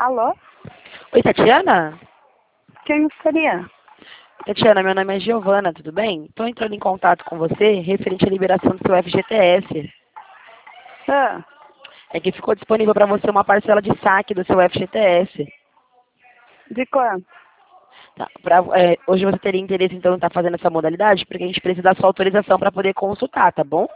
Alô? Oi, Tatiana? Quem seria? Tatiana, meu nome é Giovana, tudo bem? Estou entrando em contato com você referente à liberação do seu FGTS. Ah, É que ficou disponível para você uma parcela de saque do seu FGTS. de quanto? Tá? Hoje você teria interesse então em estar fazendo essa modalidade? Porque a gente precisa da sua autorização para poder consultar, tá bom?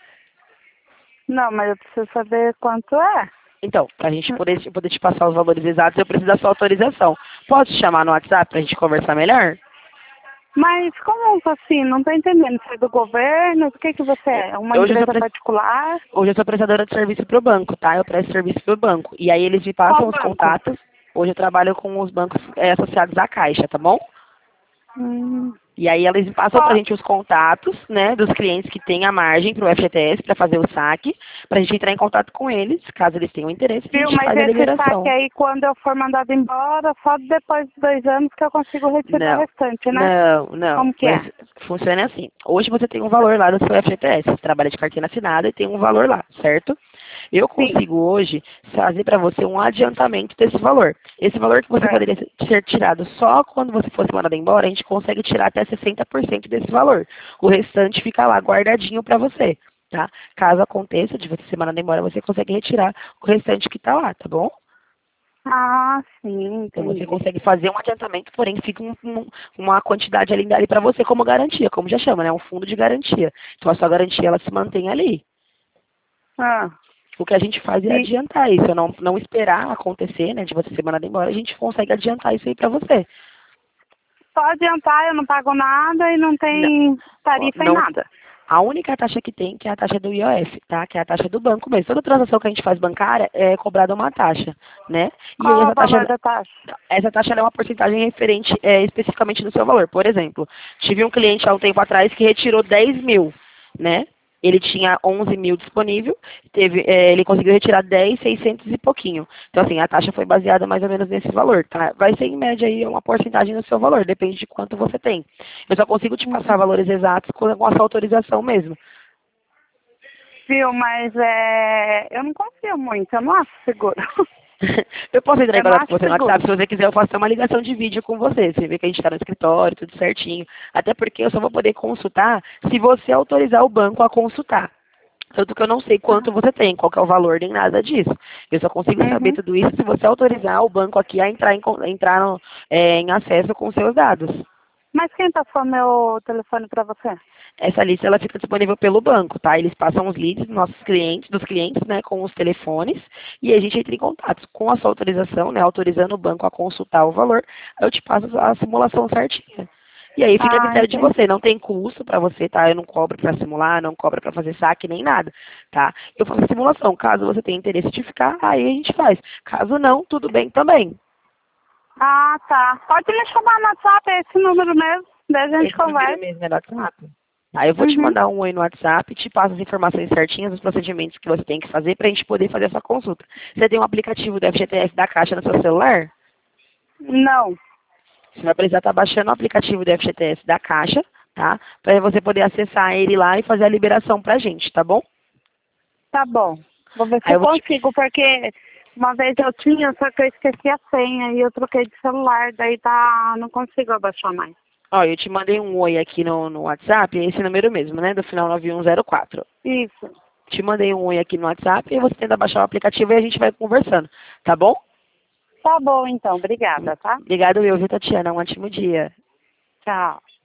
Não, mas eu preciso saber quanto é. Então, para a gente poder te passar os valores exatos, eu preciso da sua autorização. Posso te chamar no WhatsApp para a gente conversar melhor? Mas como assim? Não tô entendendo. Você é do governo? O que você é? É uma Hoje eu sou, empresa particular? hoje eu sou prestadora de serviço para o banco, tá? Eu presto serviço para o banco. E aí eles me Qual passam os banco? contatos. Hoje eu trabalho com os bancos associados à Caixa, tá bom? Hum, E aí eles passam para a qual? gente os contatos, né, dos clientes que têm a margem para o FGTS para fazer o saque, para a gente entrar em contato com eles, caso eles tenham interesse, a Viu? gente Mas faz a esse saque liberação. aí, quando eu for mandado embora, só depois de 2 anos que eu consigo retirar o Não, restante, né? não. Como que Mas é? funciona assim. Hoje você tem um valor lá no seu FGTS. Você trabalha de carteira assinada e tem um valor lá, certo? Eu Sim, consigo hoje fazer para você um adiantamento desse valor. Esse valor que você certo. poderia ser tirado só quando você fosse mandado embora, a gente consegue tirar até 60% desse valor. O restante fica lá guardadinho para você, tá? Caso aconteça de você ser mandado embora, você consegue retirar o restante que está lá, tá bom? Ah, sim, Então você entendi. consegue fazer um adiantamento, porém fica uma quantidade ali para você como garantia, como já chama, né? Um fundo de garantia. Então a sua garantia ela se mantém ali. Ah, O que a gente faz é e adiantar isso, não esperar acontecer, né? De você ser mandado embora, a gente consegue adiantar isso aí para você. só adiantar, eu não pago nada e não Não, tem ó, tarifa em não, nada. a única taxa que tem, que é a taxa do IOF, tá? Que é a taxa do banco mesmo. Toda transação que a gente faz bancária é cobrada uma taxa, né? E aí Qual é o valor da taxa? essa taxa ela é uma porcentagem referente especificamente do seu valor. Por exemplo, tive um cliente há um tempo atrás que retirou 10 mil, né? Ele tinha 11 mil disponível, ele conseguiu retirar 10, 600 e pouquinho. Então, assim, a taxa foi baseada mais ou menos nesse valor, tá? Vai ser, em média, aí uma porcentagem do seu valor, depende de quanto você tem. Eu só consigo te passar Uhum. valores exatos com a sua autorização mesmo. Viu, mas eu não confio muito, eu não acho seguro. Eu posso entrar em Eu não contato acho com você no WhatsApp, seguro. se você quiser eu faço até uma ligação de vídeo com você. Você vê que a gente está no escritório, tudo certinho. Até porque eu só vou poder consultar se você autorizar o banco a consultar. Tanto que eu não sei quanto você tem, qual que é o valor, nem nada disso. Eu só consigo saber Uhum. tudo isso se você autorizar o banco aqui a em acesso com seus dados. Mas quem passou meu telefone pra você? Essa lista ela fica disponível pelo banco, tá? Eles passam os leads dos clientes, né, com os telefones, e a gente entra em contato com a sua autorização, né, autorizando o banco a consultar o valor, aí eu te passo a simulação certinha. E aí fica a Ah, critério de você, entendi. não tem custo para você, tá? Eu não cobro para simular, não cobro para fazer saque, nem nada, tá? Eu faço a simulação, caso você tenha interesse de ficar, aí a gente faz. Caso não, tudo bem também. Ah, tá. Pode me chamar no WhatsApp, é esse número mesmo. Daí a gente Esse número conversa. mesmo é do WhatsApp. Aí eu vou te Uhum. mandar um oi no WhatsApp, te passo as informações certinhas, os procedimentos que você tem que fazer para a gente poder fazer essa consulta. Você tem um aplicativo do FGTS da Caixa no seu celular? Não. Você vai precisar estar baixando o aplicativo do FGTS da Caixa, tá? Para você poder acessar ele lá e fazer a liberação pra gente, tá bom? Tá bom. Vou ver se Aí eu eu vou te... consigo, porque uma vez eu tinha, só que eu esqueci a senha e eu troquei de celular, daí tá, não consigo abaixar mais. Ó, eu te mandei um oi aqui no WhatsApp, é esse número mesmo, né? Do final 9104. Isso. Te mandei um oi aqui no WhatsApp e você tenta baixar o aplicativo e a gente vai conversando, tá bom? Tá bom então, obrigada, tá? Obrigado, eu, viu, Tatiana? Um ótimo dia. Tchau.